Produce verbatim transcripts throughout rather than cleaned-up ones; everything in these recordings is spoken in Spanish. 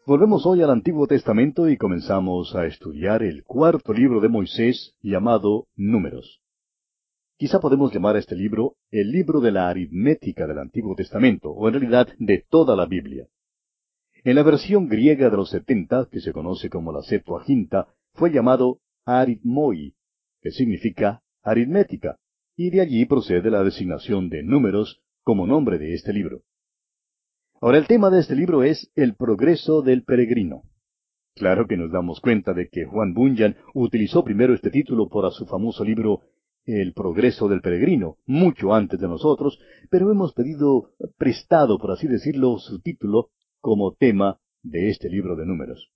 Volvemos hoy al Antiguo Testamento y comenzamos a estudiar el cuarto libro de Moisés, llamado Números. Quizá podemos llamar a este libro el libro de la aritmética del Antiguo Testamento, o en realidad de toda la Biblia. En la versión griega de los setenta, que se conoce como la Septuaginta, fue llamado aritmoi, que significa aritmética, y de allí procede la designación de Números como nombre de este libro. Ahora, el tema de este libro es el progreso del peregrino. Claro que nos damos cuenta de que Juan Bunyan utilizó primero este título para su famoso libro El progreso del peregrino, mucho antes de nosotros, pero hemos pedido prestado, por así decirlo, su título como tema de este libro de Números.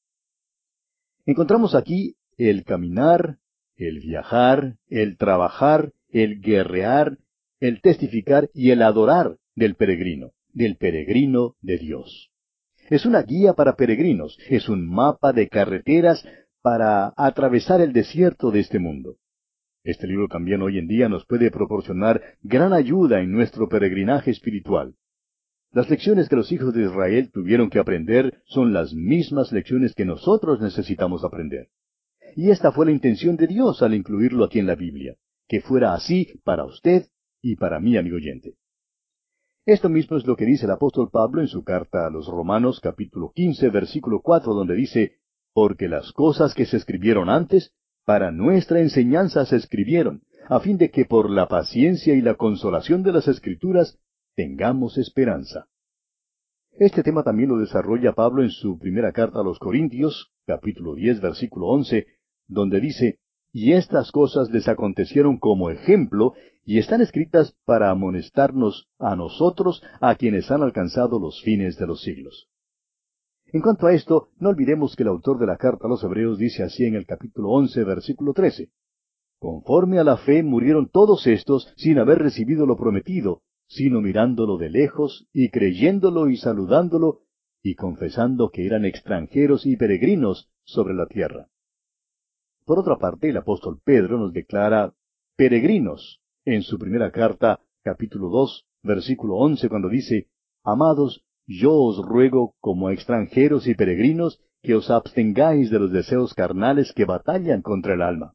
Encontramos aquí el caminar, el viajar, el trabajar, el guerrear, el testificar y el adorar del peregrino, del peregrino de Dios. Es una guía para peregrinos, es un mapa de carreteras para atravesar el desierto de este mundo. Este libro también hoy en día nos puede proporcionar gran ayuda en nuestro peregrinaje espiritual. Las lecciones que los hijos de Israel tuvieron que aprender son las mismas lecciones que nosotros necesitamos aprender. Y esta fue la intención de Dios al incluirlo aquí en la Biblia, que fuera así para usted y para mí, amigo oyente. Esto mismo es lo que dice el apóstol Pablo en su carta a los Romanos capítulo quince, versículo cuatro, donde dice, «Porque las cosas que se escribieron antes, para nuestra enseñanza se escribieron, a fin de que por la paciencia y la consolación de las Escrituras tengamos esperanza». Este tema también lo desarrolla Pablo en su primera carta a los Corintios, capítulo diez, versículo once, donde dice, «Y estas cosas les acontecieron como ejemplo, y están escritas para amonestarnos a nosotros, a quienes han alcanzado los fines de los siglos». En cuanto a esto, no olvidemos que el autor de la carta a los Hebreos dice así en el capítulo once, versículo trece, «Conforme a la fe murieron todos estos sin haber recibido lo prometido, sino mirándolo de lejos, y creyéndolo y saludándolo, y confesando que eran extranjeros y peregrinos sobre la tierra». Por otra parte, el apóstol Pedro nos declara peregrinos en su primera carta, capítulo dos, versículo once, cuando dice, «Amados, yo os ruego, como a extranjeros y peregrinos, que os abstengáis de los deseos carnales que batallan contra el alma».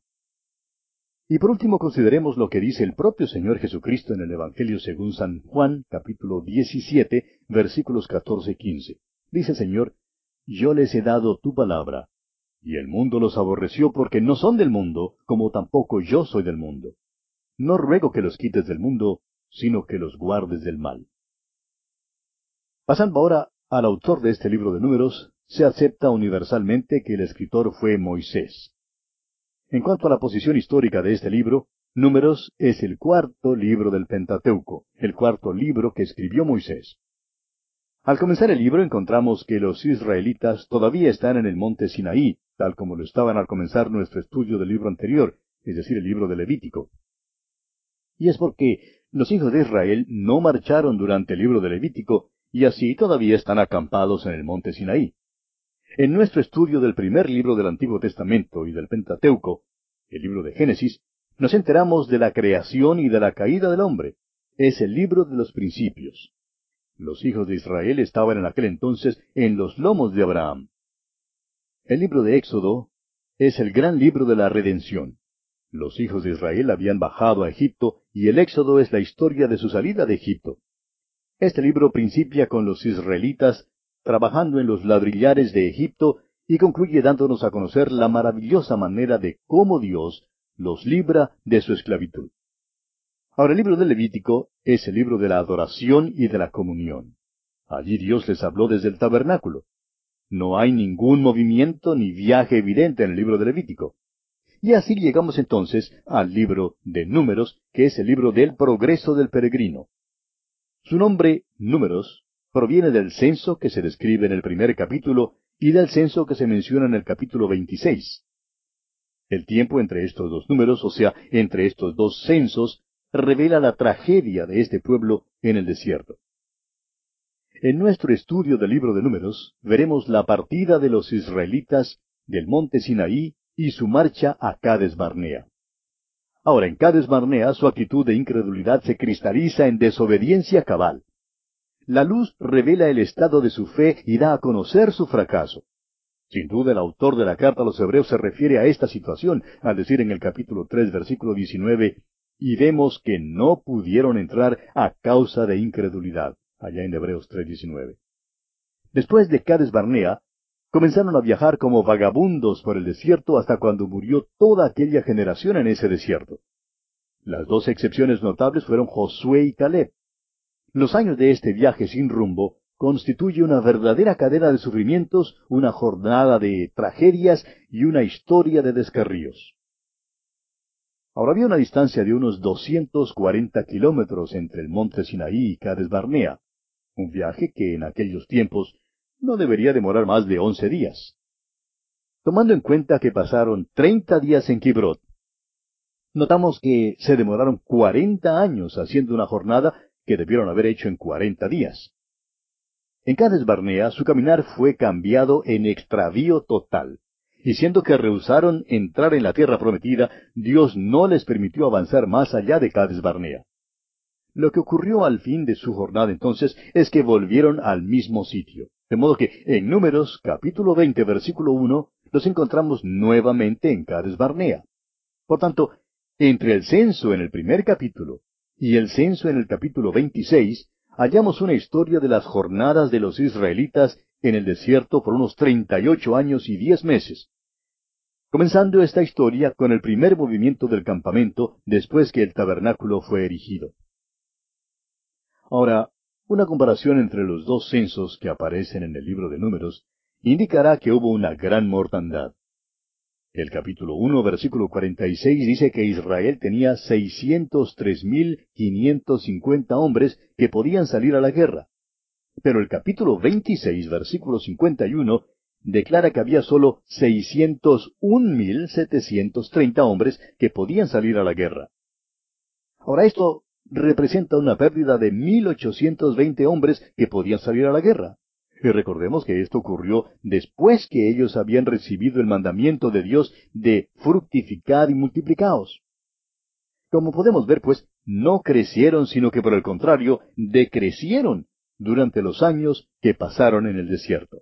Y por último consideremos lo que dice el propio Señor Jesucristo en el Evangelio según San Juan, capítulo diecisiete, versículos catorce y quince. Dice el Señor, «Yo les he dado tu palabra, y el mundo los aborreció porque no son del mundo, como tampoco yo soy del mundo. No ruego que los quites del mundo, sino que los guardes del mal». Pasando ahora al autor de este libro de Números, se acepta universalmente que el escritor fue Moisés. En cuanto a la posición histórica de este libro, Números es el cuarto libro del Pentateuco, el cuarto libro que escribió Moisés. Al comenzar el libro encontramos que los israelitas todavía están en el monte Sinaí, tal como lo estaban al comenzar nuestro estudio del libro anterior, es decir, el libro de Levítico. Y es porque los hijos de Israel no marcharon durante el libro de Levítico, y así todavía están acampados en el monte Sinaí. En nuestro estudio del primer libro del Antiguo Testamento y del Pentateuco, el libro de Génesis, nos enteramos de la creación y de la caída del hombre. Es el libro de los principios. Los hijos de Israel estaban en aquel entonces en los lomos de Abraham. El libro de Éxodo es el gran libro de la redención. Los hijos de Israel habían bajado a Egipto y el Éxodo es la historia de su salida de Egipto. Este libro principia con los israelitas trabajando en los ladrillares de Egipto y concluye dándonos a conocer la maravillosa manera de cómo Dios los libra de su esclavitud. Ahora, el libro de Levítico es el libro de la adoración y de la comunión. Allí Dios les habló desde el tabernáculo. No hay ningún movimiento ni viaje evidente en el libro de Levítico. Y así llegamos entonces al libro de Números, que es el libro del progreso del peregrino. Su nombre, Números, proviene del censo que se describe en el primer capítulo y del censo que se menciona en el capítulo veintiséis. El tiempo entre estos dos números, o sea, entre estos dos censos, revela la tragedia de este pueblo en el desierto. En nuestro estudio del libro de Números, veremos la partida de los israelitas del monte Sinaí y su marcha a Cades Barnea. Ahora, en Cades Barnea su actitud de incredulidad se cristaliza en desobediencia cabal. la luz revela el estado de su fe y da a conocer su fracaso. Sin duda el autor de la carta a los Hebreos se refiere a esta situación, al decir en el capítulo tres, versículo diecinueve, y vemos que no pudieron entrar a causa de incredulidad, allá en Hebreos tres, diecinueve. Después de Cades Barnea, comenzaron a viajar como vagabundos por el desierto hasta cuando murió toda aquella generación en ese desierto. Las dos excepciones notables fueron Josué y Caleb. Los años de este viaje sin rumbo constituye una verdadera cadena de sufrimientos, una jornada de tragedias y una historia de descarríos. Ahora había una distancia de unos doscientos cuarenta kilómetros entre el monte Sinaí y Cades Barnea, un viaje que en aquellos tiempos no debería demorar más de once días. Tomando en cuenta que pasaron treinta días en Kibrot, notamos que se demoraron cuarenta años haciendo una jornada que debieron haber hecho en cuarenta días. En Cades Barnea su caminar fue cambiado en extravío total, y siendo que rehusaron entrar en la tierra prometida, Dios no les permitió avanzar más allá de Cades Barnea. Lo que ocurrió al fin de su jornada entonces es que volvieron al mismo sitio, de modo que en Números capítulo veinte versículo uno los encontramos nuevamente en Cades Barnea. Por tanto, entre el censo en el primer capítulo y el censo en el capítulo veintiséis, hallamos una historia de las jornadas de los israelitas en el desierto por unos treinta y ocho años y diez meses. Comenzando esta historia con el primer movimiento del campamento después que el tabernáculo fue erigido. Ahora, una comparación entre los dos censos que aparecen en el libro de Números indicará que hubo una gran mortandad. El capítulo uno, versículo cuarenta y seis dice que Israel tenía seiscientos tres mil quinientos cincuenta hombres que podían salir a la guerra. Pero el capítulo veintiséis, versículo cincuenta y uno, declara que había solo seiscientos un mil setecientos treinta hombres que podían salir a la guerra. Ahora esto representa una pérdida de mil ochocientos veinte hombres que podían salir a la guerra. Y recordemos que esto ocurrió después que ellos habían recibido el mandamiento de Dios de fructificar y multiplicaos. Como podemos ver, pues, no crecieron, sino que por el contrario, decrecieron durante los años que pasaron en el desierto.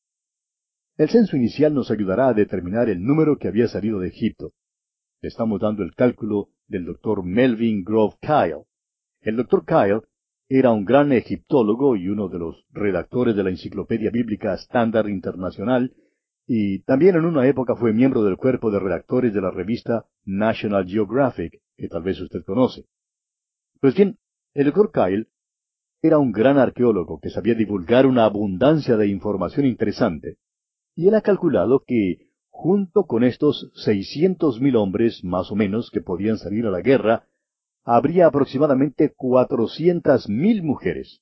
El censo inicial nos ayudará a determinar el número que había salido de Egipto. Le estamos dando el cálculo del doctor Melvin Grove Kyle. El doctor Kyle era un gran egiptólogo y uno de los redactores de la Enciclopedia Bíblica Estándar Internacional, y también en una época fue miembro del cuerpo de redactores de la revista National Geographic, que tal vez usted conoce. Pues bien, el doctor Kyle era un gran arqueólogo que sabía divulgar una abundancia de información interesante, y él ha calculado que, junto con estos seiscientos mil hombres, más o menos, que podían salir a la guerra, habría aproximadamente cuatrocientas mil mujeres.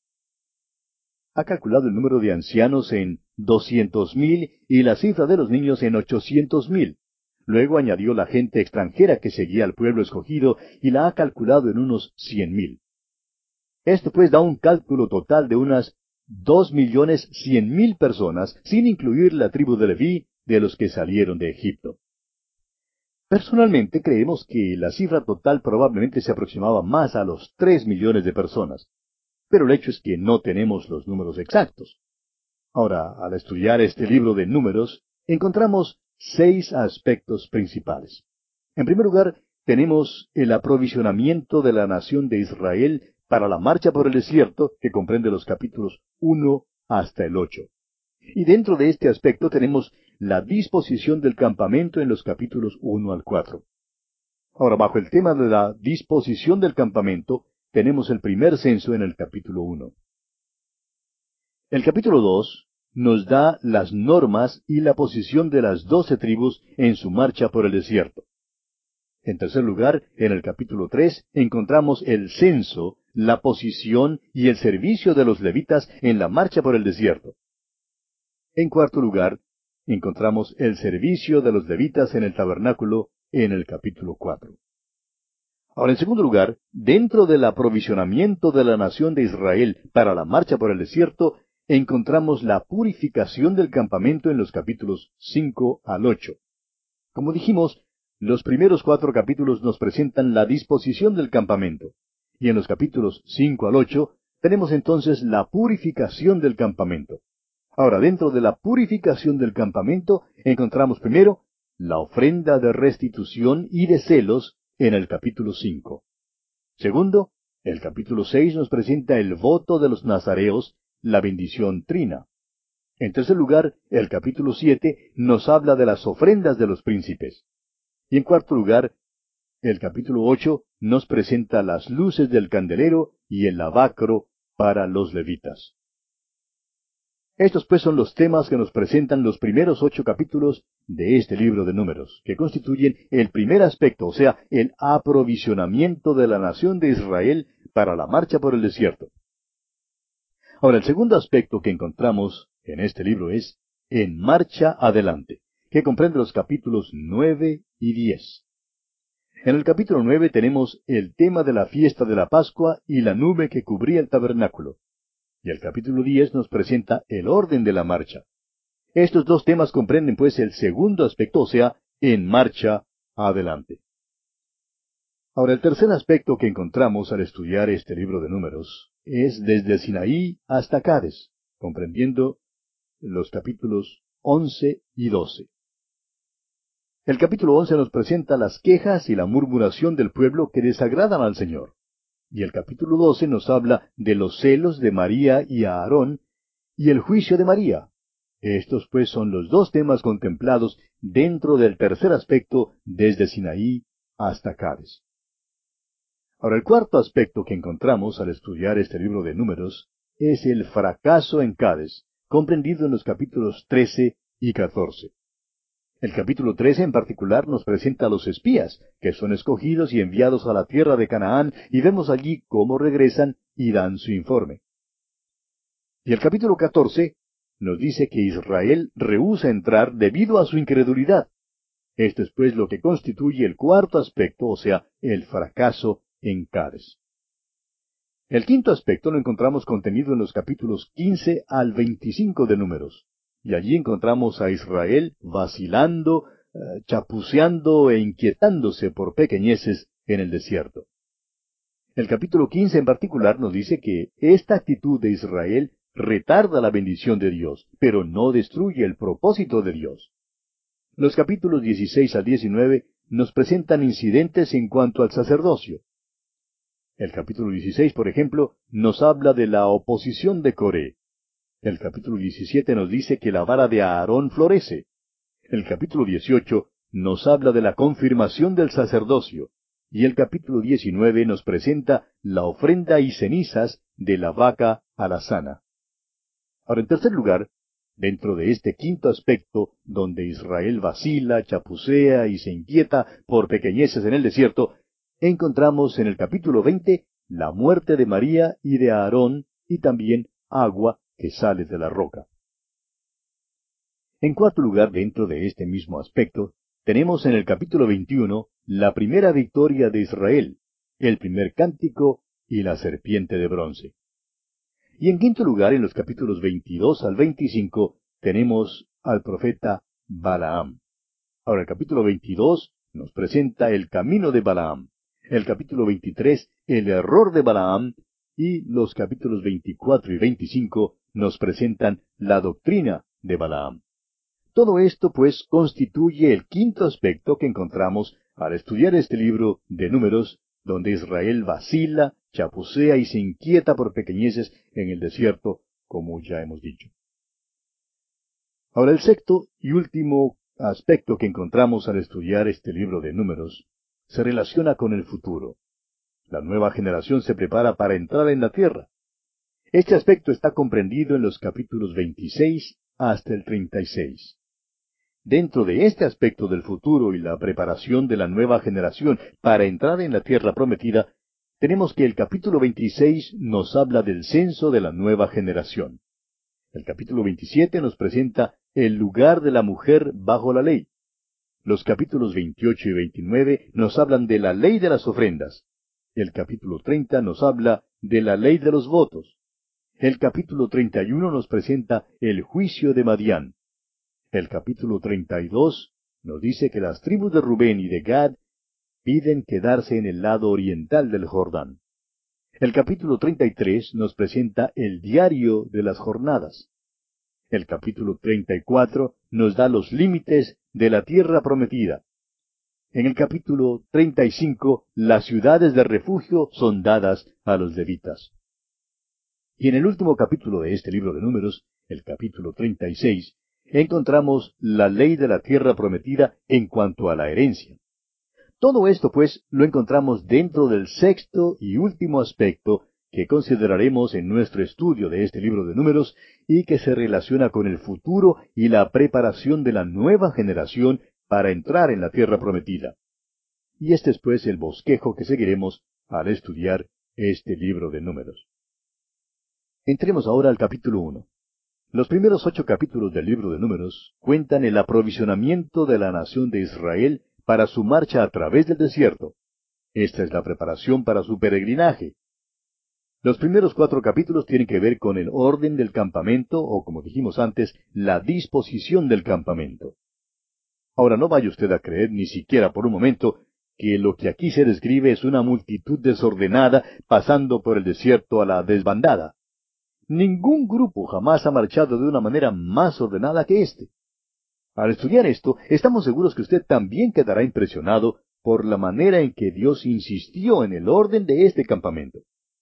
Ha calculado el número de ancianos en doscientos mil y la cifra de los niños en ochocientos mil. Luego añadió la gente extranjera que seguía al pueblo escogido y la ha calculado en unos cien mil. Esto pues da un cálculo total de unas dos millones cien mil personas, sin incluir la tribu de Leví, de los que salieron de Egipto. Personalmente creemos que la cifra total probablemente se aproximaba más a los tres millones de personas, pero el hecho es que no tenemos los números exactos. Ahora, al estudiar este libro de Números, encontramos seis aspectos principales. En primer lugar, tenemos el aprovisionamiento de la nación de Israel para la marcha por el desierto, que comprende los capítulos uno hasta el ocho. Y dentro de este aspecto tenemos la disposición del campamento en los capítulos uno al cuatro. Ahora, bajo el tema de la disposición del campamento, tenemos el primer censo en el capítulo uno. El capítulo dos nos da las normas y la posición de las doce tribus en su marcha por el desierto. En tercer lugar, en el capítulo tres encontramos el censo, la posición y el servicio de los levitas en la marcha por el desierto. En cuarto lugar, encontramos el servicio de los levitas en el tabernáculo en el capítulo cuatro. Ahora, en segundo lugar, dentro del aprovisionamiento de la nación de Israel para la marcha por el desierto, encontramos la purificación del campamento en los capítulos cinco al ocho. Como dijimos, los primeros cuatro capítulos nos presentan la disposición del campamento, y en los capítulos cinco al ocho tenemos entonces la purificación del campamento. Ahora, dentro de la purificación del campamento, encontramos primero la ofrenda de restitución y de celos en el capítulo cinco. Segundo, el capítulo seis nos presenta el voto de los nazareos, la bendición trina. En tercer lugar, el capítulo siete nos habla de las ofrendas de los príncipes. Y en cuarto lugar, el capítulo ocho nos presenta las luces del candelero y el lavacro para los levitas. Estos pues son los temas que nos presentan los primeros ocho capítulos de este libro de Números, que constituyen el primer aspecto, o sea, el aprovisionamiento de la nación de Israel para la marcha por el desierto. Ahora, el segundo aspecto que encontramos en este libro es En marcha adelante, que comprende los capítulos nueve y diez. En el capítulo nueve tenemos el tema de la fiesta de la Pascua y la nube que cubría el tabernáculo. Y el capítulo diez nos presenta el orden de la marcha. Estos dos temas comprenden pues el segundo aspecto, o sea, en marcha adelante. Ahora, el tercer aspecto que encontramos al estudiar este libro de Números es desde Sinaí hasta Cades, comprendiendo los capítulos once y doce. El capítulo once nos presenta las quejas y la murmuración del pueblo que desagradan al Señor. Y el capítulo doce nos habla de los celos de María y Aarón y el juicio de María. Estos pues son los dos temas contemplados dentro del tercer aspecto desde Sinaí hasta Cades. Ahora, el cuarto aspecto que encontramos al estudiar este libro de Números es el fracaso en Cades, comprendido en los capítulos trece y catorce. El capítulo trece en particular nos presenta a los espías, que son escogidos y enviados a la tierra de Canaán, y vemos allí cómo regresan y dan su informe. Y el capítulo catorce nos dice que Israel rehúsa entrar debido a su incredulidad. Esto es pues lo que constituye el cuarto aspecto, o sea, el fracaso en Cades. El quinto aspecto lo encontramos contenido en los capítulos quince al veinticinco de Números. Y allí encontramos a Israel vacilando, eh, chapuceando e inquietándose por pequeñeces en el desierto. El capítulo quince en particular nos dice que esta actitud de Israel retarda la bendición de Dios, pero no destruye el propósito de Dios. Los capítulos dieciséis al diecinueve nos presentan incidentes en cuanto al sacerdocio. El capítulo dieciséis, por ejemplo, nos habla de la oposición de Coré. El capítulo diecisiete nos dice que la vara de Aarón florece. El capítulo dieciocho nos habla de la confirmación del sacerdocio. Y el capítulo diecinueve nos presenta la ofrenda y cenizas de la vaca alazana. Ahora, en tercer lugar, dentro de este quinto aspecto, donde Israel vacila, chapucea y se inquieta por pequeñeces en el desierto, encontramos en el capítulo veinte la muerte de María y de Aarón y también agua que sale de la roca. En cuarto lugar, dentro de este mismo aspecto, tenemos en el capítulo veintiuno la primera victoria de Israel, el primer cántico y la serpiente de bronce. Y en quinto lugar, en los capítulos veintidós al veinticinco, tenemos al profeta Balaam. Ahora, el capítulo veintidós nos presenta el camino de Balaam. El capítulo veintitrés, el error de Balaam. Y los capítulos veinticuatro y veinticinco nos presentan la doctrina de Balaam. Todo esto, pues, constituye el quinto aspecto que encontramos al estudiar este libro de Números, donde Israel vacila, chapucea y se inquieta por pequeñeces en el desierto, como ya hemos dicho. Ahora, el sexto y último aspecto que encontramos al estudiar este libro de Números se relaciona con el futuro. La nueva generación se prepara para entrar en la tierra. Este aspecto está comprendido en los capítulos veintiséis hasta el treinta y seis. Dentro de este aspecto del futuro y la preparación de la nueva generación para entrar en la tierra prometida, tenemos que el capítulo veintiséis nos habla del censo de la nueva generación. El capítulo veintisiete nos presenta el lugar de la mujer bajo la ley. Los capítulos veintiocho y veintinueve nos hablan de la ley de las ofrendas. El capítulo treinta nos habla de la ley de los votos. El capítulo treinta y uno nos presenta el juicio de Madián. El capítulo treinta y dos nos dice que las tribus de Rubén y de Gad piden quedarse en el lado oriental del Jordán. El capítulo treinta y tres nos presenta el diario de las jornadas. El capítulo treinta y cuatro nos da los límites de la tierra prometida. En el capítulo treinta y cinco, las ciudades de refugio son dadas a los levitas. Y en el último capítulo de este libro de Números, el capítulo treinta y seis, encontramos la ley de la tierra prometida en cuanto a la herencia. Todo esto, pues, lo encontramos dentro del sexto y último aspecto que consideraremos en nuestro estudio de este libro de Números y que se relaciona con el futuro y la preparación de la nueva generación para entrar en la tierra prometida. Y este es, pues, el bosquejo que seguiremos al estudiar este libro de Números. Entremos ahora al capítulo uno. Los primeros ocho capítulos del libro de Números cuentan el aprovisionamiento de la nación de Israel para su marcha a través del desierto. Esta es la preparación para su peregrinaje. Los primeros cuatro capítulos tienen que ver con el orden del campamento, o como dijimos antes, la disposición del campamento. Ahora no vaya usted a creer ni siquiera por un momento que lo que aquí se describe es una multitud desordenada pasando por el desierto a la desbandada. Ningún grupo jamás ha marchado de una manera más ordenada que éste. Al estudiar esto, estamos seguros que usted también quedará impresionado por la manera en que Dios insistió en el orden de este campamento.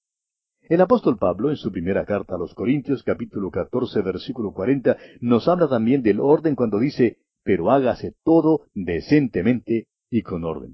El apóstol Pablo, en su primera carta a los Corintios, capítulo catorce, versículo cuarenta, nos habla también del orden cuando dice, pero hágase todo decentemente y con orden.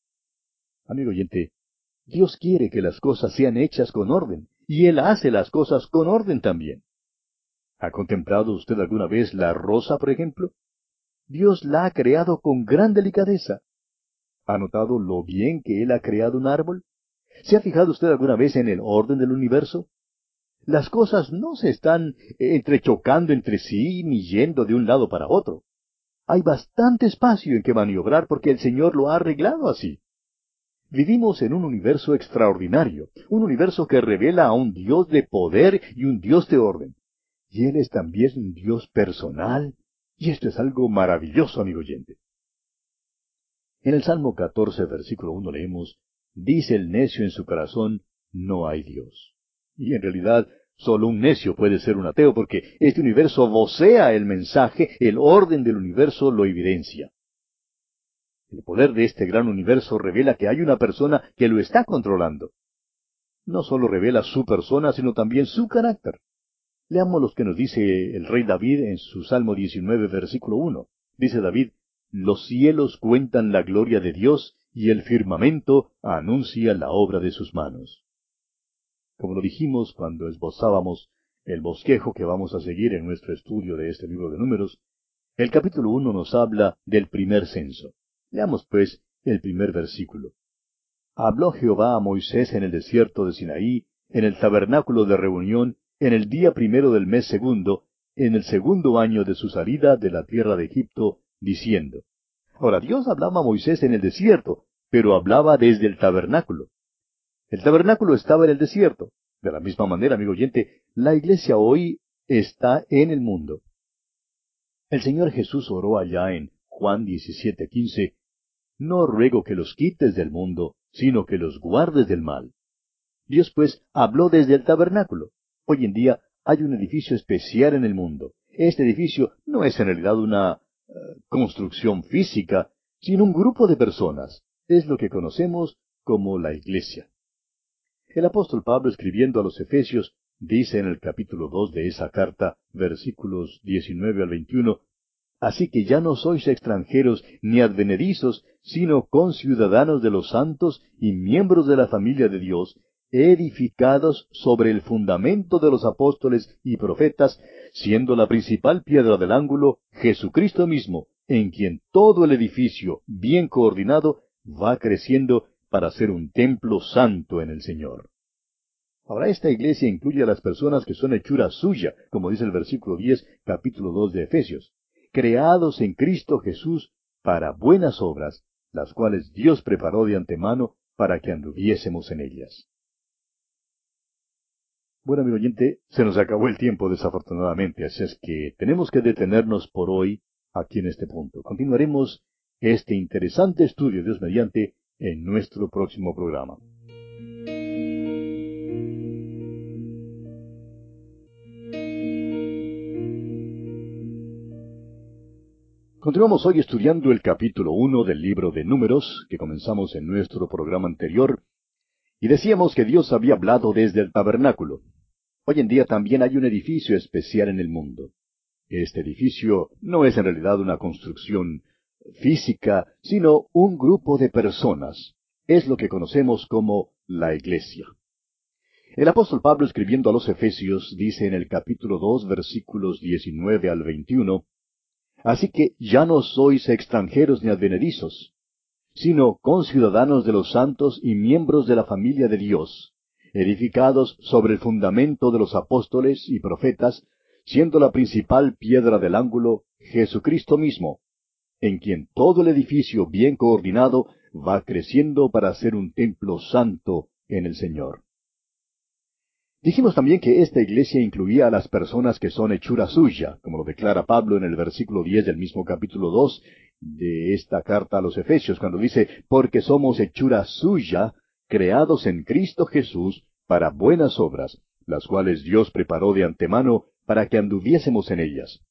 Amigo oyente, Dios quiere que las cosas sean hechas con orden, y Él hace las cosas con orden también. ¿Ha contemplado usted alguna vez la rosa, por ejemplo? Dios la ha creado con gran delicadeza. ¿Ha notado lo bien que Él ha creado un árbol? ¿Se ha fijado usted alguna vez en el orden del universo? Las cosas no se están entrechocando entre sí ni yendo de un lado para otro. Hay bastante espacio en que maniobrar porque el Señor lo ha arreglado así. Vivimos en un universo extraordinario, un universo que revela a un Dios de poder y un Dios de orden. Y Él es también un Dios personal, y esto es algo maravilloso, amigo oyente. En el Salmo catorce, versículo uno leemos, dice el necio en su corazón, no hay Dios. Y en realidad, solo un necio puede ser un ateo, porque este universo vocea el mensaje, el orden del universo lo evidencia. El poder de este gran universo revela que hay una persona que lo está controlando. No solo revela su persona, sino también su carácter. Leamos lo que nos dice el rey David en su Salmo diecinueve, versículo uno. Dice David, los cielos cuentan la gloria de Dios, y el firmamento anuncia la obra de sus manos. Como lo dijimos cuando esbozábamos el bosquejo que vamos a seguir en nuestro estudio de este libro de Números, el capítulo uno nos habla del primer censo. Leamos, pues, el primer versículo. Habló Jehová a Moisés en el desierto de Sinaí, en el tabernáculo de reunión, en el día primero del mes segundo, en el segundo año de su salida de la tierra de Egipto, diciendo. Ahora, Dios hablaba a Moisés en el desierto, pero hablaba desde el tabernáculo. El tabernáculo estaba en el desierto. De la misma manera, amigo oyente, la iglesia hoy está en el mundo. El Señor Jesús oró allá en Juan diecisiete quince, no ruego que los quites del mundo, sino que los guardes del mal. Dios, pues, habló desde el tabernáculo. Hoy en día hay un edificio especial en el mundo. Este edificio no es en realidad una uh, construcción física, sino un grupo de personas. Es lo que conocemos como la iglesia. El apóstol Pablo, escribiendo a los Efesios, dice en el capítulo dos de esa carta, versículos diecinueve al veintiuno, así que ya no sois extranjeros ni advenedizos, sino conciudadanos de los santos y miembros de la familia de Dios, edificados sobre el fundamento de los apóstoles y profetas, siendo la principal piedra del ángulo Jesucristo mismo, en quien todo el edificio, bien coordinado, va creciendo para ser un templo santo en el Señor. Ahora, esta iglesia incluye a las personas que son hechura suya, como dice el versículo diez, capítulo dos de Efesios, creados en Cristo Jesús para buenas obras, las cuales Dios preparó de antemano para que anduviésemos en ellas. Bueno, amigo oyente, se nos acabó el tiempo desafortunadamente, así es que tenemos que detenernos por hoy aquí en este punto. Continuaremos este interesante estudio, Dios mediante, en nuestro próximo programa. Continuamos hoy estudiando el capítulo uno del libro de Números, que comenzamos en nuestro programa anterior, y decíamos que Dios había hablado desde el tabernáculo. Hoy en día también hay un edificio especial en el mundo. Este edificio no es en realidad una construcción física, sino un grupo de personas. Es lo que conocemos como la Iglesia. El apóstol Pablo, escribiendo a los Efesios, dice en el capítulo dos, versículos diecinueve al veintiuno, Así que ya no sois extranjeros ni advenedizos, sino conciudadanos de los santos y miembros de la familia de Dios, edificados sobre el fundamento de los apóstoles y profetas, siendo la principal piedra del ángulo Jesucristo mismo, en quien todo el edificio bien coordinado va creciendo para ser un templo santo en el Señor. Dijimos también que esta iglesia incluía a las personas que son hechura suya, como lo declara Pablo en el versículo diez del mismo capítulo dos de esta carta a los Efesios, cuando dice, porque somos hechura suya, creados en Cristo Jesús para buenas obras, las cuales Dios preparó de antemano para que anduviésemos en ellas.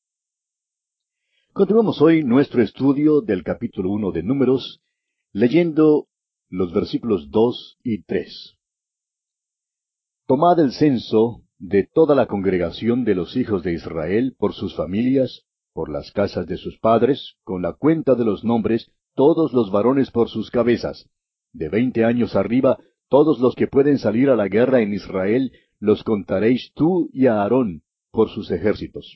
Continuamos hoy nuestro estudio del capítulo uno de Números, leyendo los versículos dos y tres. Tomad el censo de toda la congregación de los hijos de Israel por sus familias, por las casas de sus padres, con la cuenta de los nombres, todos los varones por sus cabezas. De veinte años arriba, todos los que pueden salir a la guerra en Israel, los contaréis tú y a Aarón por sus ejércitos.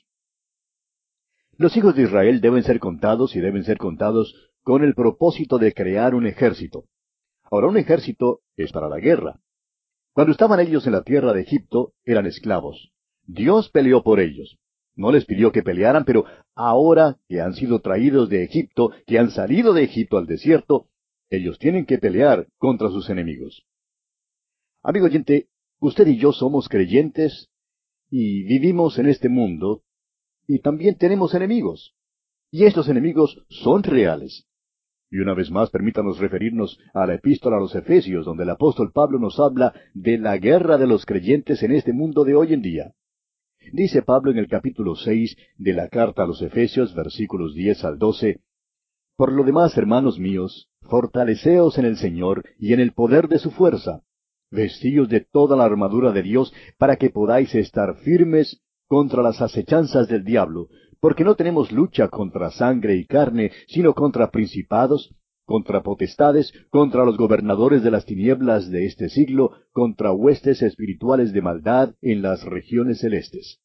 Los hijos de Israel deben ser contados y deben ser contados con el propósito de crear un ejército. Ahora, un ejército es para la guerra. Cuando estaban ellos en la tierra de Egipto, eran esclavos. Dios peleó por ellos. No les pidió que pelearan, pero ahora que han sido traídos de Egipto, que han salido de Egipto al desierto, ellos tienen que pelear contra sus enemigos. Amigo oyente, usted y yo somos creyentes y vivimos en este mundo, y también tenemos enemigos. Y estos enemigos son reales. Y una vez más, permítanos referirnos a la epístola a los Efesios, donde el apóstol Pablo nos habla de la guerra de los creyentes en este mundo de hoy en día. Dice Pablo en el capítulo seis de la carta a los Efesios, versículos diez al doce, Por lo demás, hermanos míos, fortaleceos en el Señor y en el poder de su fuerza. Vestíos de toda la armadura de Dios, para que podáis estar firmes contra las acechanzas del diablo, porque no tenemos lucha contra sangre y carne, sino contra principados, contra potestades, contra los gobernadores de las tinieblas de este siglo, contra huestes espirituales de maldad en las regiones celestes.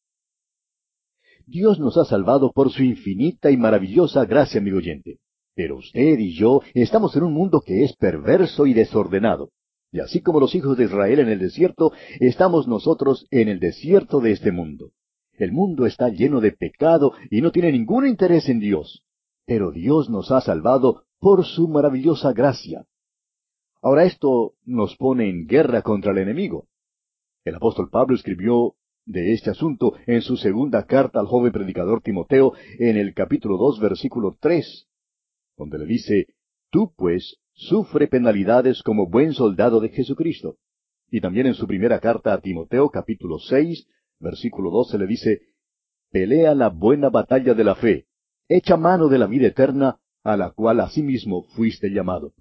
Dios nos ha salvado por su infinita y maravillosa gracia, amigo oyente. Pero usted y yo estamos en un mundo que es perverso y desordenado. Y así como los hijos de Israel en el desierto, estamos nosotros en el desierto de este mundo. El mundo está lleno de pecado y no tiene ningún interés en Dios. Pero Dios nos ha salvado por su maravillosa gracia. Ahora esto nos pone en guerra contra el enemigo. El apóstol Pablo escribió de este asunto en su segunda carta al joven predicador Timoteo en el capítulo dos, versículo tres, donde le dice, Tú, pues, sufre penalidades como buen soldado de Jesucristo. Y también en su primera carta a Timoteo, capítulo seis, versículo doce, le dice, Pelea la buena batalla de la fe, echa mano de la vida eterna, a la cual asimismo fuiste llamado.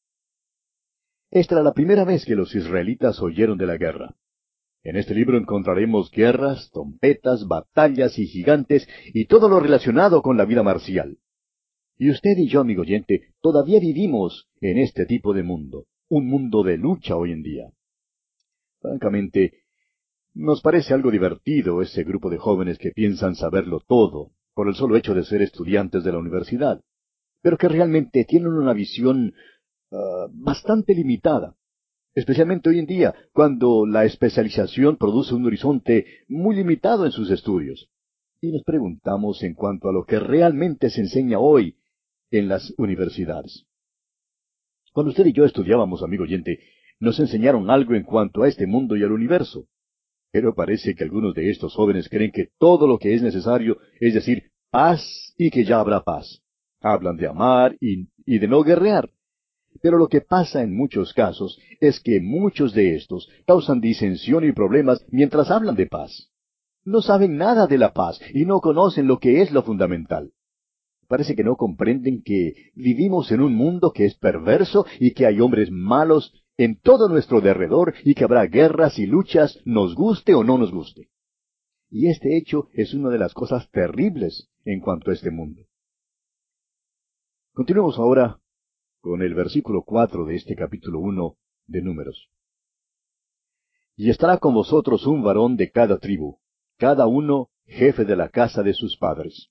Esta era la primera vez que los israelitas oyeron de la guerra. En este libro encontraremos guerras, trompetas, batallas y gigantes, y todo lo relacionado con la vida marcial. Y usted y yo, amigo oyente, todavía vivimos en este tipo de mundo, un mundo de lucha hoy en día. Francamente, nos parece algo divertido ese grupo de jóvenes que piensan saberlo todo, por el solo hecho de ser estudiantes de la universidad, pero que realmente tienen una visión uh, bastante limitada, especialmente hoy en día, cuando la especialización produce un horizonte muy limitado en sus estudios. Y nos preguntamos en cuanto a lo que realmente se enseña hoy en las universidades. Cuando usted y yo estudiábamos, amigo oyente, nos enseñaron algo en cuanto a este mundo y al universo. Pero parece que algunos de estos jóvenes creen que todo lo que es necesario es decir paz y que ya habrá paz. Hablan de amar y, y de no guerrear. Pero lo que pasa en muchos casos es que muchos de estos causan disensión y problemas mientras hablan de paz. No saben nada de la paz y no conocen lo que es lo fundamental. Parece que no comprenden que vivimos en un mundo que es perverso y que hay hombres malos en todo nuestro derredor y que habrá guerras y luchas, nos guste o no nos guste. Y este hecho es una de las cosas terribles en cuanto a este mundo. Continuemos ahora con el versículo cuatro de este capítulo uno de Números. Y estará con vosotros un varón de cada tribu, cada uno jefe de la casa de sus padres.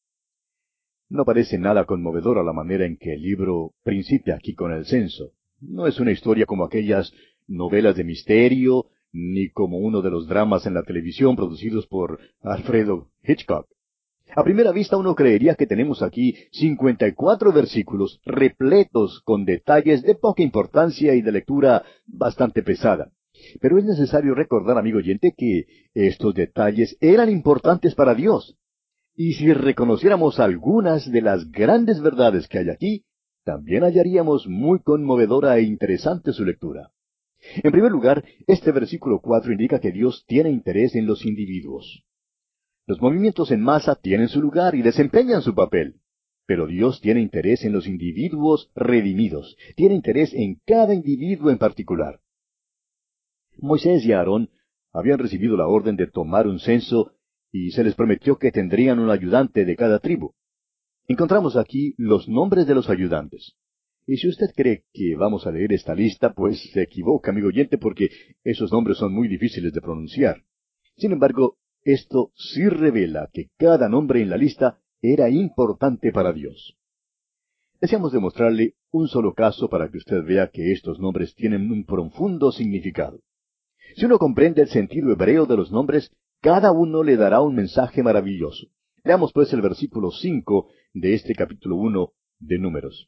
No parece nada conmovedor a la manera en que el libro principia aquí con el censo. No es una historia como aquellas novelas de misterio, ni como uno de los dramas en la televisión producidos por Alfredo Hitchcock. A primera vista uno creería que tenemos aquí cincuenta y cuatro versículos repletos con detalles de poca importancia y de lectura bastante pesada. Pero es necesario recordar, amigo oyente, que estos detalles eran importantes para Dios. Y si reconociéramos algunas de las grandes verdades que hay aquí, también hallaríamos muy conmovedora e interesante su lectura. En primer lugar, este versículo cuatro indica que Dios tiene interés en los individuos. Los movimientos en masa tienen su lugar y desempeñan su papel, pero Dios tiene interés en los individuos redimidos, tiene interés en cada individuo en particular. Moisés y Aarón habían recibido la orden de tomar un censo y se les prometió que tendrían un ayudante de cada tribu. Encontramos aquí los nombres de los ayudantes. Y si usted cree que vamos a leer esta lista, pues se equivoca, amigo oyente, porque esos nombres son muy difíciles de pronunciar. Sin embargo, esto sí revela que cada nombre en la lista era importante para Dios. Deseamos demostrarle un solo caso para que usted vea que estos nombres tienen un profundo significado. Si uno comprende el sentido hebreo de los nombres, cada uno le dará un mensaje maravilloso. Leamos pues el versículo cinco de este capítulo uno de Números.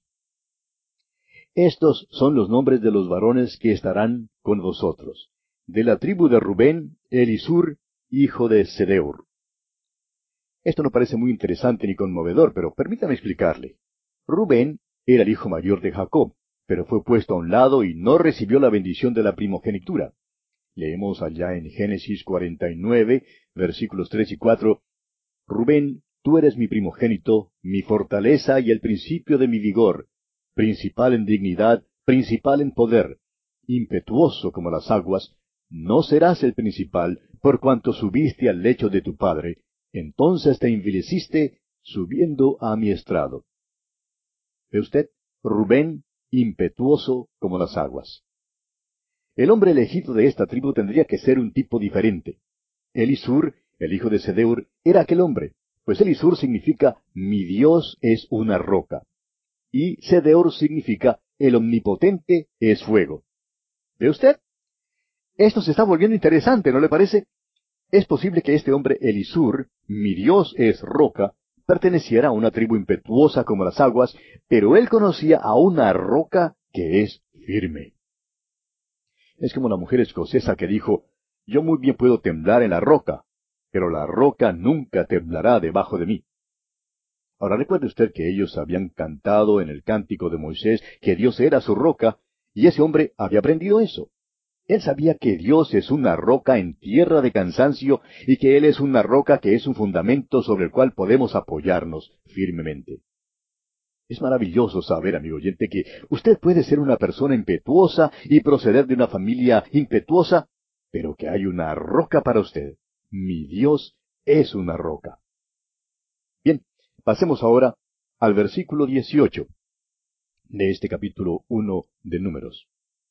Estos son los nombres de los varones que estarán con vosotros. De la tribu de Rubén, Elisur, hijo de Sedeur. Esto no parece muy interesante ni conmovedor, pero permítame explicarle. Rubén era el hijo mayor de Jacob, pero fue puesto a un lado y no recibió la bendición de la primogenitura. Leemos allá en Génesis cuarenta y nueve, versículos tres y cuatro, Rubén, tú eres mi primogénito, mi fortaleza y el principio de mi vigor, principal en dignidad, principal en poder, impetuoso como las aguas, no serás el principal, por cuanto subiste al lecho de tu padre, entonces te envileciste, subiendo a mi estrado. ¿Ve usted? Rubén, impetuoso como las aguas. El hombre elegido de esta tribu tendría que ser un tipo diferente. Elisur, el hijo de Sedeur, era aquel hombre, pues Elisur significa mi Dios es una roca. Y Sedeur significa el omnipotente es fuego. ¿Ve usted? Esto se está volviendo interesante, ¿no le parece? Es posible que este hombre Elisur, mi Dios es roca, perteneciera a una tribu impetuosa como las aguas, pero él conocía a una roca que es firme. Es como la mujer escocesa que dijo, yo muy bien puedo temblar en la roca, pero la roca nunca temblará debajo de mí. Ahora recuerde usted que ellos habían cantado en el cántico de Moisés que Dios era su roca, y ese hombre había aprendido eso. Él sabía que Dios es una roca en tierra de cansancio y que Él es una roca que es un fundamento sobre el cual podemos apoyarnos firmemente. Es maravilloso saber, amigo oyente, que usted puede ser una persona impetuosa y proceder de una familia impetuosa, pero que hay una roca para usted. Mi Dios es una roca. Bien, pasemos ahora al versículo dieciocho de este capítulo uno de Números.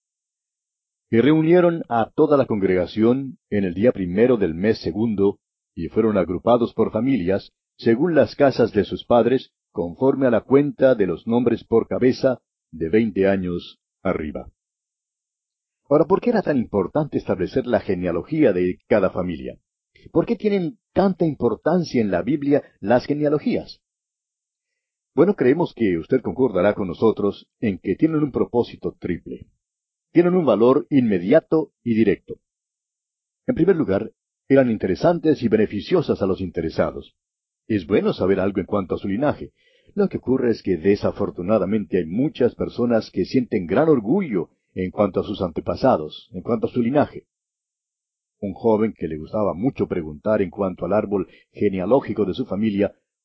Y reunieron a toda la congregación en el día primero del mes segundo, y fueron agrupados por familias, según las casas de sus padres, conforme a la cuenta de los nombres por cabeza, de veinte años arriba. Ahora, ¿por qué era tan importante establecer la genealogía de cada familia? ¿Por qué tienen tanta importancia en la Biblia las genealogías? Bueno, creemos que usted concordará con nosotros en que tienen un propósito triple. Tienen un valor inmediato y directo. En primer lugar, eran interesantes y beneficiosas a los interesados. Es bueno saber algo en cuanto a su linaje. Lo que ocurre es que desafortunadamente hay muchas personas que sienten gran orgullo en cuanto a sus antepasados, en cuanto a su linaje. Un joven que le gustaba mucho preguntar en cuanto al árbol genealógico de su familia,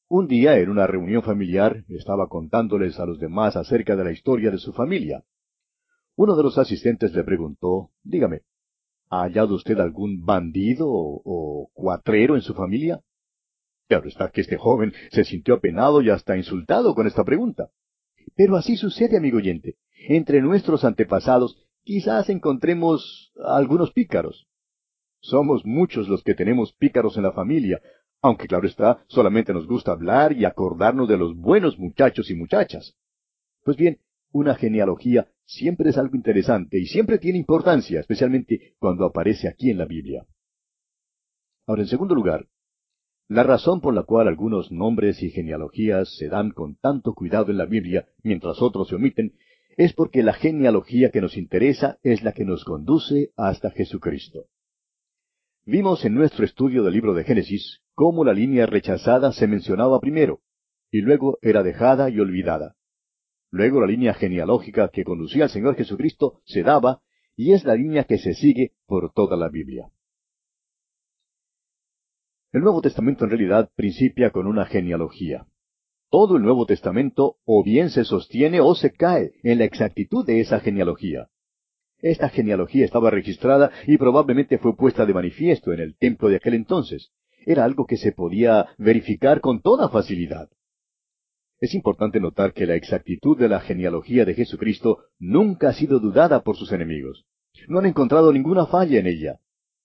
Un día, en una reunión familiar, estaba contándoles a los demás acerca de la historia de su familia. Uno de los asistentes le preguntó, dígame, ¿ha hallado usted algún bandido o, o cuatrero en su familia? Claro está que este joven se sintió apenado y hasta insultado con esta pregunta. Pero así sucede, amigo oyente. Entre nuestros antepasados quizás encontremos algunos pícaros. Somos muchos los que tenemos pícaros en la familia, aunque claro está, solamente nos gusta hablar y acordarnos de los buenos muchachos y muchachas. Pues bien, una genealogía siempre es algo interesante y siempre tiene importancia, especialmente cuando aparece aquí en la Biblia. Ahora, en segundo lugar, la razón por la cual algunos nombres y genealogías se dan con tanto cuidado en la Biblia, mientras otros se omiten, es porque la genealogía que nos interesa es la que nos conduce hasta Jesucristo. Vimos en nuestro estudio del libro de Génesis cómo la línea rechazada se mencionaba primero, y luego era dejada y olvidada. Luego la línea genealógica que conducía al Señor Jesucristo se daba, y es la línea que se sigue por toda la Biblia. El Nuevo Testamento en realidad principia con una genealogía. Todo el Nuevo Testamento o bien se sostiene o se cae en la exactitud de esa genealogía. Esta genealogía estaba registrada y probablemente fue puesta de manifiesto en el templo de aquel entonces. Era algo que se podía verificar con toda facilidad. Es importante notar que la exactitud de la genealogía de Jesucristo nunca ha sido dudada por sus enemigos. No han encontrado ninguna falla en ella.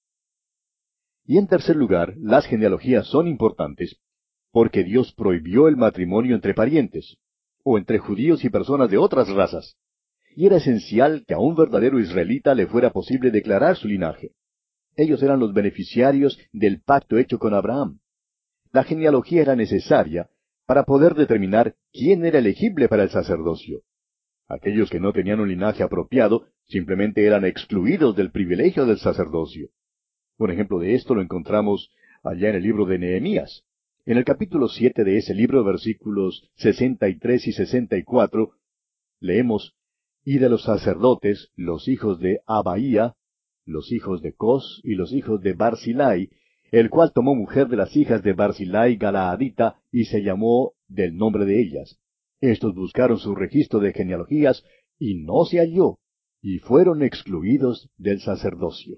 Y en tercer lugar, las genealogías son importantes porque Dios prohibió el matrimonio entre parientes, o entre judíos y personas de otras razas. Y era esencial que a un verdadero israelita le fuera posible declarar su linaje. Ellos eran los beneficiarios del pacto hecho con Abraham. La genealogía era necesaria para poder determinar quién era elegible para el sacerdocio. Aquellos que no tenían un linaje apropiado simplemente eran excluidos del privilegio del sacerdocio. Un ejemplo de esto lo encontramos allá en el libro de Nehemías. En el capítulo siete de ese libro, versículos sesenta y tres y sesenta y cuatro, leemos, y de los sacerdotes, los hijos de Abaía, los hijos de Cos y los hijos de Barzilai, el cual tomó mujer de las hijas de Barzilai Galaadita y se llamó del nombre de ellas. Estos buscaron su registro de genealogías y no se halló, y fueron excluidos del sacerdocio.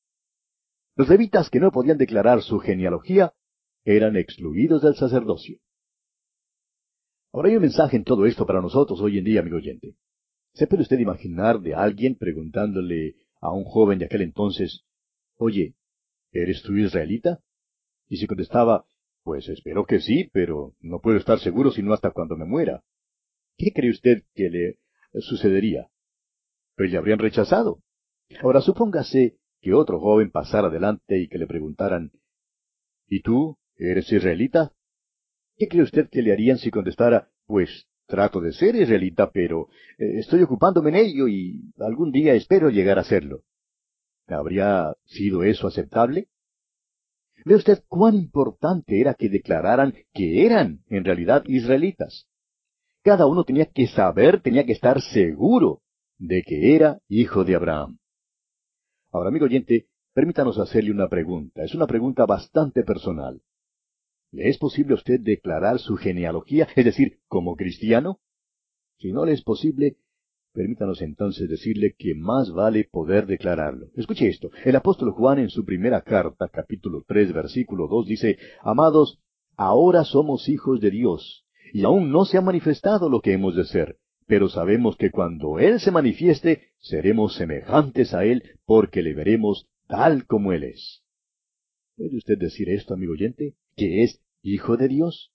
Los levitas que no podían declarar su genealogía eran excluidos del sacerdocio. Ahora hay un mensaje en todo esto para nosotros hoy en día, amigo oyente. ¿Se puede usted imaginar de alguien preguntándole a un joven de aquel entonces, oye, ¿eres tú israelita? Y si contestaba, pues espero que sí, pero no puedo estar seguro sino hasta cuando me muera. ¿Qué cree usted que le sucedería? Pues le habrían rechazado. Ahora supóngase que otro joven pasara adelante y que le preguntaran, ¿y tú, eres israelita? ¿Qué cree usted que le harían si contestara, pues trato de ser israelita, pero eh, estoy ocupándome en ello y algún día espero llegar a serlo? ¿Habría sido eso aceptable? ¿Ve usted cuán importante era que declararan que eran en realidad israelitas? Cada uno tenía que saber, tenía que estar seguro de que era hijo de Abraham. Ahora, amigo oyente, permítanos hacerle una pregunta. Es una pregunta bastante personal. ¿Le es posible a usted declarar su genealogía, es decir, como cristiano? Si no le es posible, permítanos entonces decirle que más vale poder declararlo. Escuche esto. El apóstol Juan en su primera carta, capítulo tres, versículo dos, dice, Amados, ahora somos hijos de Dios, y aún no se ha manifestado lo que hemos de ser, pero sabemos que cuando Él se manifieste, seremos semejantes a Él, porque le veremos tal como Él es. ¿Puede usted decir esto, amigo oyente, que es hijo de Dios?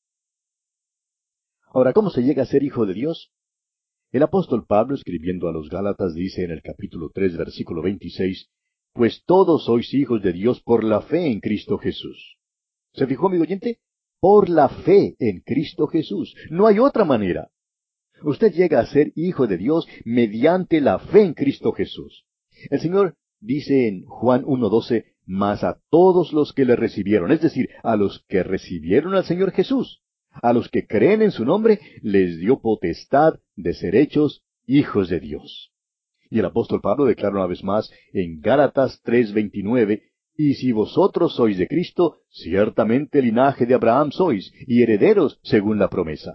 Ahora, ¿cómo se llega a ser hijo de Dios? El apóstol Pablo, escribiendo a los Gálatas, dice en el capítulo tres, versículo veintiséis, Pues todos sois hijos de Dios por la fe en Cristo Jesús. ¿Se fijó, amigo oyente? Por la fe en Cristo Jesús. No hay otra manera. Usted llega a ser hijo de Dios mediante la fe en Cristo Jesús. El Señor dice en Juan uno doce, Mas a todos los que le recibieron, es decir, a los que recibieron al Señor Jesús, a los que creen en su nombre, les dio potestad de ser hechos hijos de Dios. Y el apóstol Pablo declara una vez más en Gálatas tres veintinueve, Y si vosotros sois de Cristo, ciertamente linaje de Abraham sois, y herederos según la promesa.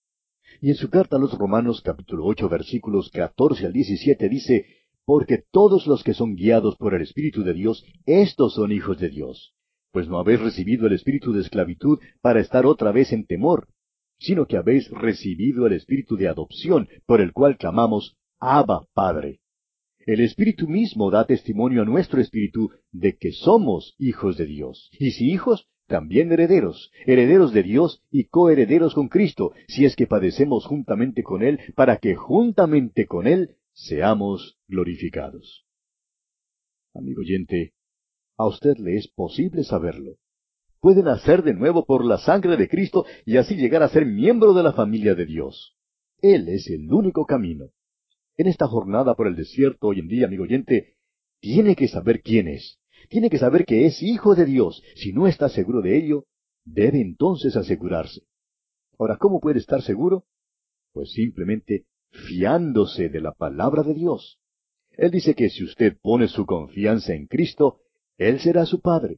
Y en su carta a los Romanos capítulo ocho versículos catorce al diecisiete dice, porque todos los que son guiados por el Espíritu de Dios, éstos son hijos de Dios. Pues no habéis recibido el espíritu de esclavitud para estar otra vez en temor, sino que habéis recibido el espíritu de adopción, por el cual clamamos, Abba, Padre. El Espíritu mismo da testimonio a nuestro espíritu de que somos hijos de Dios. Y si hijos, también herederos, herederos de Dios y coherederos con Cristo, si es que padecemos juntamente con Él, para que juntamente con Él seamos glorificados. Amigo oyente, a usted le es posible saberlo. Puede nacer de nuevo por la sangre de Cristo y así llegar a ser miembro de la familia de Dios. Él es el único camino. En esta jornada por el desierto hoy en día, amigo oyente, tiene que saber quién es. Tiene que saber que es hijo de Dios. Si no está seguro de ello, debe entonces asegurarse. Ahora, ¿cómo puede estar seguro? Pues simplemente fiándose de la palabra de Dios. Él dice que si usted pone su confianza en Cristo, Él será su Padre.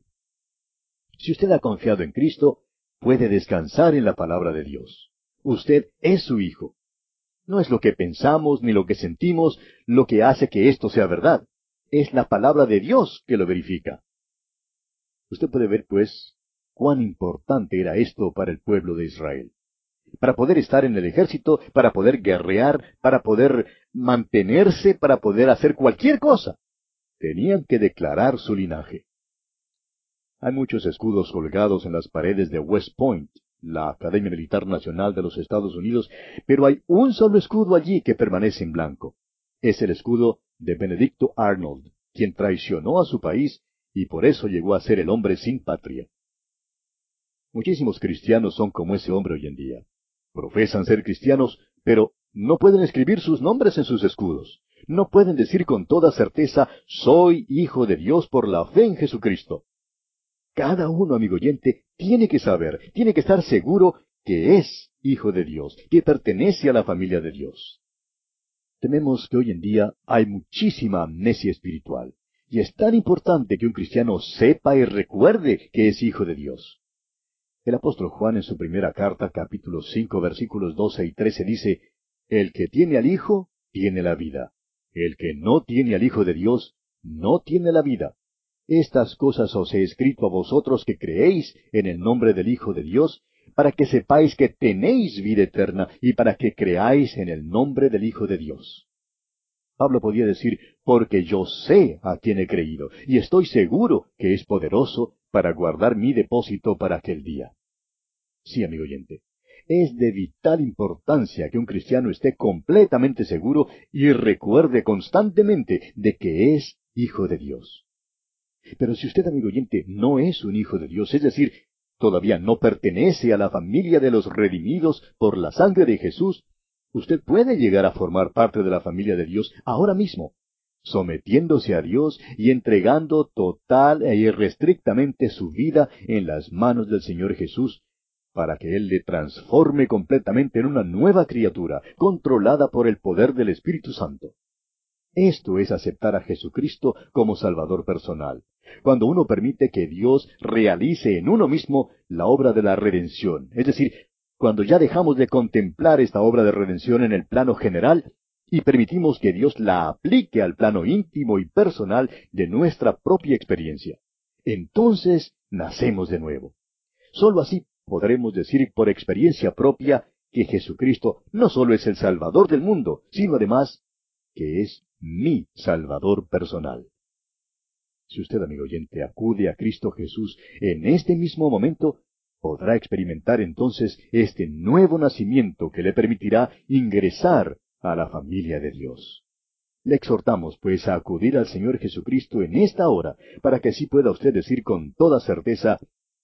Si usted ha confiado en Cristo, puede descansar en la palabra de Dios. Usted es su hijo. No es lo que pensamos ni lo que sentimos lo que hace que esto sea verdad. Es la palabra de Dios que lo verifica. Usted puede ver, pues, cuán importante era esto para el pueblo de Israel. Para poder estar en el ejército, para poder guerrear, para poder mantenerse, para poder hacer cualquier cosa, tenían que declarar su linaje. Hay muchos escudos colgados en las paredes de West Point, la Academia Militar Nacional de los Estados Unidos, pero hay un solo escudo allí que permanece en blanco. Es el escudo de Benedicto Arnold, quien traicionó a su país y por eso llegó a ser el hombre sin patria. Muchísimos cristianos son como ese hombre hoy en día. Profesan ser cristianos, pero no pueden escribir sus nombres en sus escudos. No pueden decir con toda certeza, soy hijo de Dios por la fe en Jesucristo. Cada uno, amigo oyente, tiene que saber, tiene que estar seguro que es hijo de Dios, que pertenece a la familia de Dios. Tememos que hoy en día hay muchísima amnesia espiritual, y es tan importante que un cristiano sepa y recuerde que es hijo de Dios. El apóstol Juan en su primera carta, capítulo cinco, versículos doce y trece dice, el que tiene al Hijo, tiene la vida. El que no tiene al Hijo de Dios, no tiene la vida. Estas cosas os he escrito a vosotros que creéis en el nombre del Hijo de Dios, para que sepáis que tenéis vida eterna y para que creáis en el nombre del Hijo de Dios. Pablo podía decir, porque yo sé a quién he creído, y estoy seguro que es poderoso para guardar mi depósito para aquel día. Sí, amigo oyente, es de vital importancia que un cristiano esté completamente seguro y recuerde constantemente de que es hijo de Dios. Pero si usted, amigo oyente, no es un hijo de Dios, es decir, todavía no pertenece a la familia de los redimidos por la sangre de Jesús, usted puede llegar a formar parte de la familia de Dios ahora mismo, sometiéndose a Dios y entregando total e irrestrictamente su vida en las manos del Señor Jesús, para que Él le transforme completamente en una nueva criatura, controlada por el poder del Espíritu Santo. Esto es aceptar a Jesucristo como Salvador personal, cuando uno permite que Dios realice en uno mismo la obra de la redención, es decir, cuando ya dejamos de contemplar esta obra de redención en el plano general y permitimos que Dios la aplique al plano íntimo y personal de nuestra propia experiencia. Entonces nacemos de nuevo. Solo así podremos decir por experiencia propia que Jesucristo no solo es el Salvador del mundo, sino además que es mi Salvador personal. Si usted, amigo oyente, acude a Cristo Jesús en este mismo momento, podrá experimentar entonces este nuevo nacimiento que le permitirá ingresar a la familia de Dios. Le exhortamos, pues, a acudir al Señor Jesucristo en esta hora, para que así pueda usted decir con toda certeza,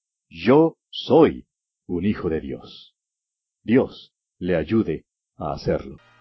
yo soy un hijo de Dios. Dios le ayude a hacerlo.